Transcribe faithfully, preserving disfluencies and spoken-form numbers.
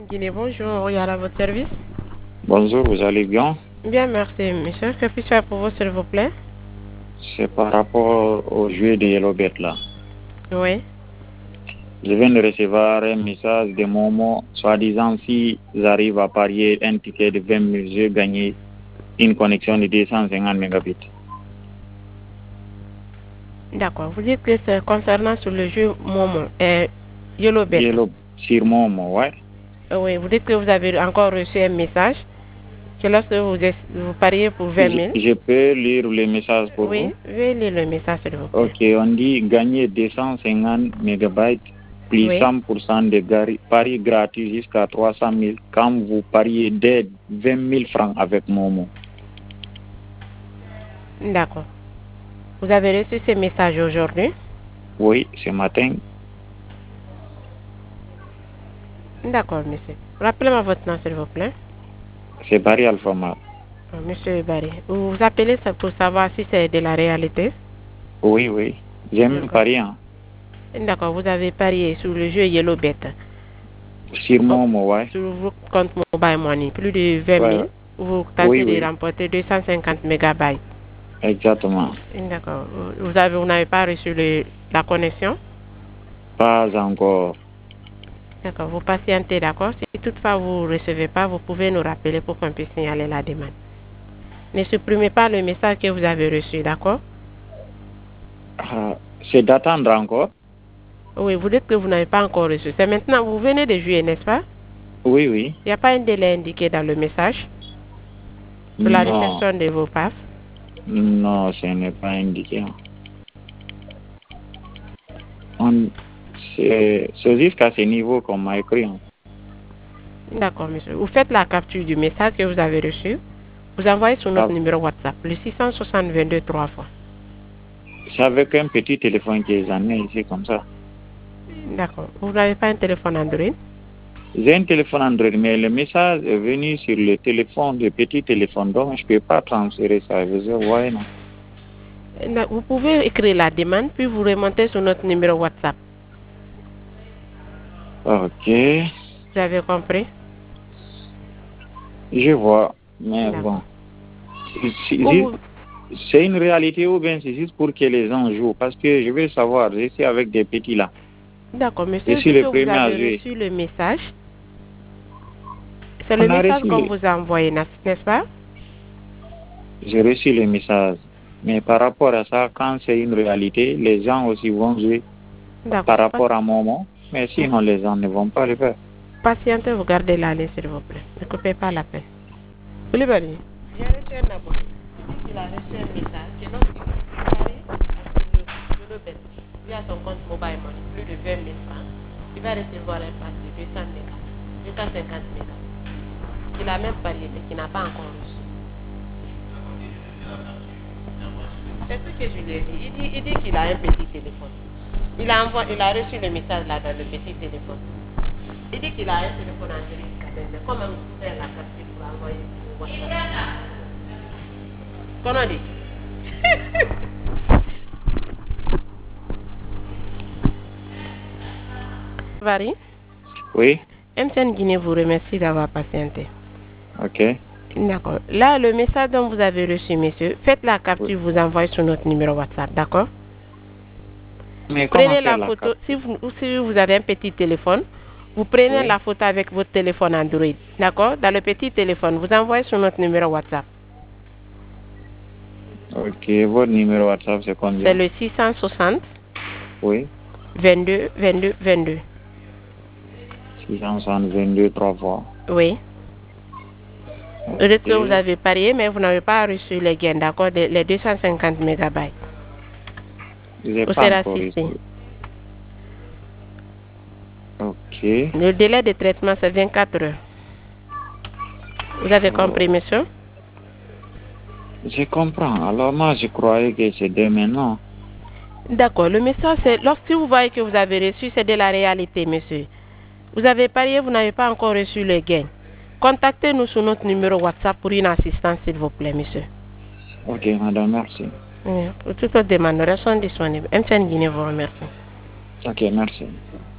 Guinée, bonjour, il y a à votre service. Bonjour, vous allez bien? Bien, merci, monsieur. Que puis-je faire pour vous, s'il vous plaît? C'est par rapport au jeu de Yellowbet là. Oui. Je viens de recevoir un message de Momo, soi-disant si j'arrive à parier un ticket de vingt mille, je gagne une connexion de deux cent cinquante mégabits. D'accord. Vous dites que c'est concernant sur le jeu Momo, euh, Yellowbet. Yellow, sur Momo, ouais. Oui, vous dites que vous avez encore reçu un message que lorsque vous, vous pariez pour vingt mille. Je, je peux lire le message pour oui, vous? Oui, veuillez lire le message, s'il vous plaît. Ok, on dit gagner deux cent cinquante mégabytes plus Oui. cent pour cent de paris gratuits jusqu'à trois cent mille quand vous pariez dès vingt mille francs avec Momo. D'accord. Vous avez reçu ce message aujourd'hui? Oui, ce matin. D'accord, monsieur. Rappelez-moi votre nom, s'il vous plaît. C'est Barry Alphamar. Monsieur Barry, vous vous appelez ça pour savoir si c'est de la réalité? Oui, oui. J'aime parier. Hein. D'accord, vous avez parié sur le jeu Yellowbet. Sur Momo, ouais. Sur votre compte Mobile Money, plus de vingt mille. Ouais. Vous tentez Oui, de oui. remporter deux cent cinquante mégabytes. Exactement. D'accord. Vous avez, vous n'avez pas reçu le, la connexion? Pas encore. D'accord. Vous patientez, d'accord? Si toutefois vous ne recevez pas, vous pouvez nous rappeler pour qu'on puisse signaler la demande. Ne supprimez pas le message que vous avez reçu, d'accord? Ah, c'est d'attendre encore? Oui, vous dites que vous n'avez pas encore reçu. C'est maintenant, vous venez de jouer, n'est-ce pas? Oui, oui. Il n'y a pas un délai indiqué dans le message pour la réception de vos passes? Non, ce n'est pas indiqué. C'est jusqu'à ce niveau qu'on m'a écrit. Hein. D'accord, monsieur. Vous faites la capture du message que vous avez reçu. Vous envoyez sur notre ah. numéro WhatsApp, le six cent soixante vingt-deux trois fois. C'est avec un petit téléphone que j'en ai ici comme ça. D'accord. Vous n'avez pas un téléphone Android? J'ai un téléphone Android, mais le message est venu sur le téléphone, le petit téléphone, donc je ne peux pas transférer ça. Je veux ouais, non. Vous pouvez écrire la demande, puis vous remontez sur notre numéro WhatsApp. Ok. Vous avez compris? Je vois, mais bon. C'est une réalité ou bien c'est juste pour que les gens jouent? Parce que je veux savoir, je suis avec des petits là. D'accord, monsieur. Je suis le premier vous à avez jouer. reçu le message. C'est le message qu'on vous a envoyé, n'est-ce pas? J'ai reçu le message. Mais par rapport à ça, quand c'est une réalité, les gens aussi vont jouer par rapport à Momo. Mais sinon, les gens ne vont pas le faire. Patientez, vous gardez la ligne, s'il vous plaît. Ne coupez pas l'appel. Koulibaly, j'ai reçu un abonné. Il a reçu un message que lorsqu'il parie via son compte Mobile Money, plus de vingt mille francs, il va recevoir un pass de deux cents mégas, deux cent cinquante mégas. Il a même parié, mais qu'il n'a pas encore reçu. C'est ce que je lui ai dit. Il dit, il dit qu'il a un petit téléphone. Il a, envoyé, il a reçu le message là dans le petit téléphone. Il dit qu'il a un téléphone Android, mais comment vous faire la capture pour envoyer sur WhatsApp? Comment dit? Barry? Oui. M T N Guinée vous remercie d'avoir patienté. Ok. D'accord. Là, le message dont vous avez reçu, monsieur, faites la capture, oui. Vous envoyez sur notre numéro WhatsApp, d'accord? Mais prenez la photo. La si, vous, si vous avez un petit téléphone, vous prenez oui. la photo avec votre téléphone Android, d'accord? Dans le petit téléphone, vous envoyez sur notre numéro WhatsApp. Ok, votre numéro WhatsApp, c'est combien? C'est le six cent soixante. Oui. vingt-deux, vingt-deux, vingt-deux. six cent soixante, vingt-deux, trois fois. Oui. Peut-être que vous avez parié, mais vous n'avez pas reçu les gains, d'accord? Les deux cent cinquante mégabytes. Vous pas encore reçu. Ok. Le délai de traitement, c'est vingt-quatre heures. Vous avez oh. compris, monsieur? Je comprends. Alors moi, je croyais que c'est dès maintenant. D'accord. Le message, c'est lorsque vous voyez que vous avez reçu, c'est de la réalité, monsieur. Vous avez parié, vous n'avez pas encore reçu le gain. Contactez-nous sur notre numéro WhatsApp pour une assistance, s'il vous plaît, monsieur. Ok, madame, merci. Oui. Pour toute autre demande, nous restons disponibles. M T N Guinée vous remercie. Ok, merci.